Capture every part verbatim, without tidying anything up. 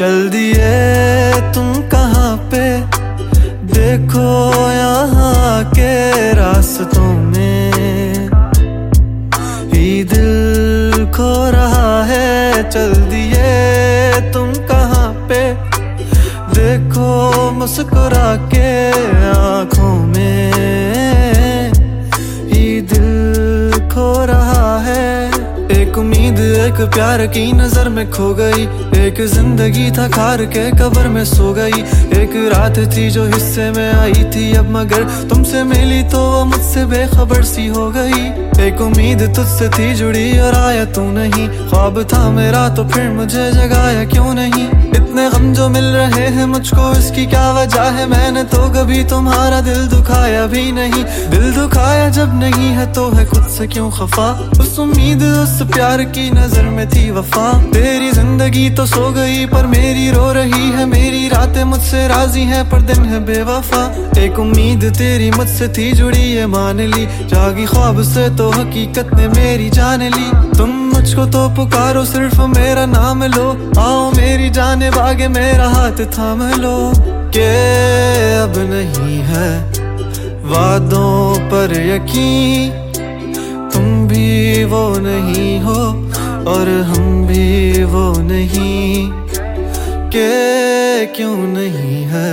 चल दिए तुम कहाँ पे, देखो यहाँ के रास्तों में ही दिल खो रहा है। चल दिए तुम कहाँ पे, देखो मुस्कुरा के आँखों में ही दिल खो रहा है। एक उम्मीद एक प्यार की नजर में खो गई, एक जिंदगी था खार के कब्र में सो गई। एक रात थी जो हिस्से में आई थी अब, मगर तुमसे मिली तो वो मुझसे बेखबर सी हो गई। एक उम्मीद तुझसे थी जुड़ी और आया तू नहीं, ख्वाब था मेरा तो फिर मुझे जगाया क्यों नहीं। इतने गम जो मिल रहे हैं मुझको, इसकी क्या वजह है, मैंने तो कभी तुम्हारा दिल दुखाया भी नहीं। दिल दुखाया जब नहीं है तो है खुद से क्यों खफा, उस उम्मीद उस प्यार की नजर में थी वफा। तेरी जिंदगी तो सो गई पर मेरी रो रही है, मेरी रातें मुझसे राजी हैं पर दिन है बेवफा। एक उम्मीद तेरी मुझसे थी जुड़ी ये मान ली, जागी ख्वाब से तो हकीकत ने मेरी जान ली। तुम मुझको तो पुकारो सिर्फ मेरा नाम लो, आओ मेरी जाने बागे मेरा हाथ थाम लो। के अब नहीं है वादों पर यकीन, तुम भी वो नहीं हो और हम भी वो नहीं। के क्यों नहीं है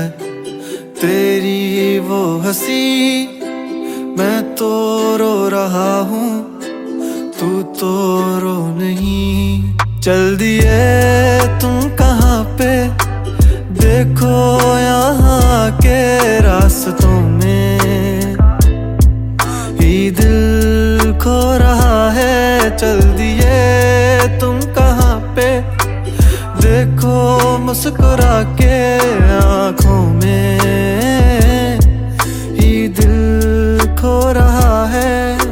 तेरी वो हंसी, मैं तो रो रहा हूँ तू तो रो नहीं। चल दिए तुम कहाँ पे, देखो यहाँ के रास्तों में ही दिल खो रहा है। चल दिए तुम कहाँ पे, देखो मुस्कुरा के आँखों में ही दिल खो रहा है।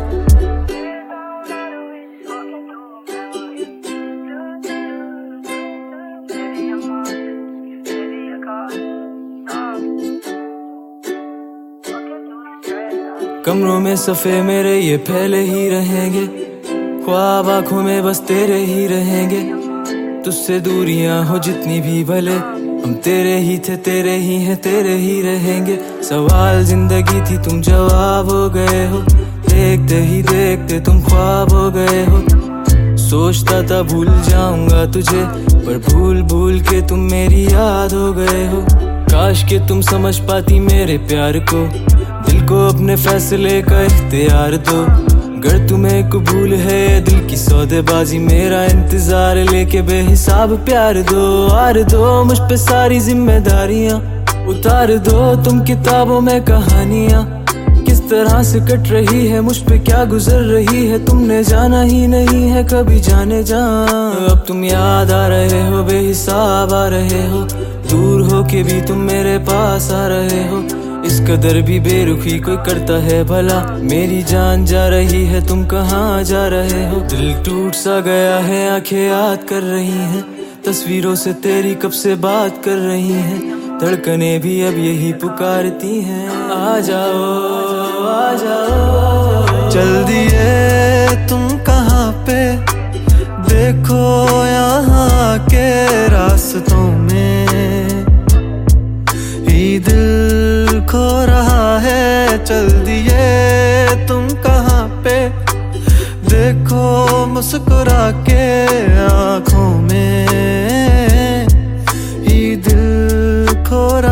कमरों में सफ़े मेरे ये फैले ही रहेंगे, ख्वाब आँखों में बस तेरे ही रहेंगे। तुझसे दूरियां हो जितनी भी भले, हम तेरे ही थे तेरे ही हैं तेरे ही रहेंगे। सवाल जिंदगी थी तुम जवाब हो गए हो, देखते ही देखते तुम ख्वाब हो गए हो। सोचता था भूल जाऊंगा तुझे पर भूल भूल के तुम मेरी याद हो गए हो। काश के तुम समझ पाती मेरे प्यार को, दिल को अपने फैसले का इख्तियार दो। अगर तुम्हें कबूल है दिल की सौदेबाजी, मेरा इंतजार लेके बेहिसाब प्यार दो। आर दो मुझ पे सारी जिम्मेदारियां, उतार दो तुम किताबों में कहानियां। किस तरह से कट रही है मुझ पे क्या गुजर रही है, तुमने जाना ही नहीं है कभी जाने जा। अब तुम याद आ रहे हो बेहिसाब आ रहे हो, दूर हो के भी तुम मेरे पास आ रहे हो। इस कदर भी बेरुखी कोई करता है भला, मेरी जान जा रही है तुम कहाँ जा रहे हो। दिल टूट सा गया है आंखें याद कर रही हैं, तस्वीरों से तेरी कब से बात कर रही हैं। धड़कनें भी अब यही पुकारती हैं, आ जाओ आ जाओ। चल दिए तुम कहाँ पे, देखो यहाँ के रास्तों में ही दिल खो रहा है। चल दिए तुम कहाँ पे, देखो मुस्कुरा के आँखों में ही दिल खो रहा है।